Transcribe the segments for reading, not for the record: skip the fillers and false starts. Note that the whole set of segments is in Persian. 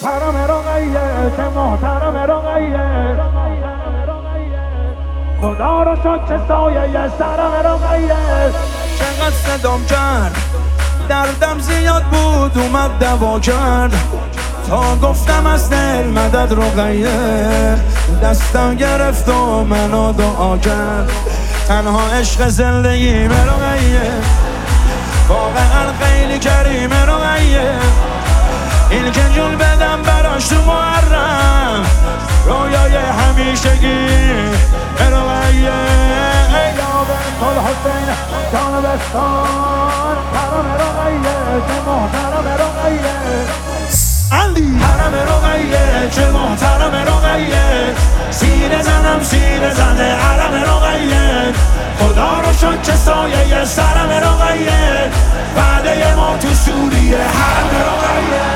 حرم رقیه که محترم رقیه، خدا رو شد که سایه سرم رقیه. چقدر صدام کرد دردم زیاد بود اومد دوا کرد، تا گفتم از دل مدد رقیه، دستم گرفت و منو دعا کرد. تنها عشق زندگی رقیه، واقعا خیلی کریم رقیه، این که جون بدم براش تو محرم، رویای همیشگی رقیه. یا بنت الحسین جان بستان، حرم رقیه که محترم رقیه. علی حرم رقیه چه محترم رقیه، سینه زنم سینه زنه حرم رقیه، خدا رو شد که سایه سرم رقیه، وعده ما تو سوریه حرم رقیه.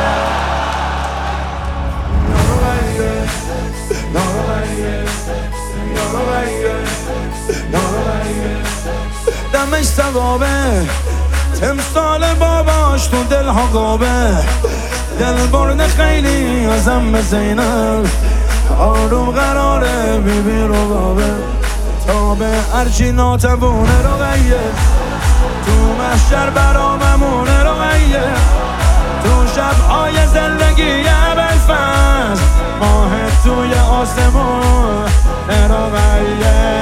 دمش ثوابه، تمثال باباش تو دلها قابه، دل برده خیلی ازم به زینب، آروم قراره بیبی رو بابه، تا به هرچی ناتبونه رقیه، تو محشر براممونه رقیه، تو شبهای زندگی ابوالفضل، ماه توی آسمون رقیه.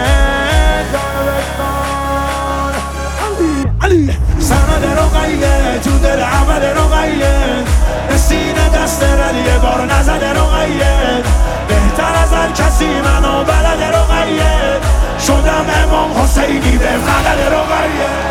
علی سند رقیه تو دل عمل رقیه، سینه دست رلیه بار نزد رقیه، بهتر از هر کسی منو بلد رقیه، شدم امام حسینی به فقد رقیه.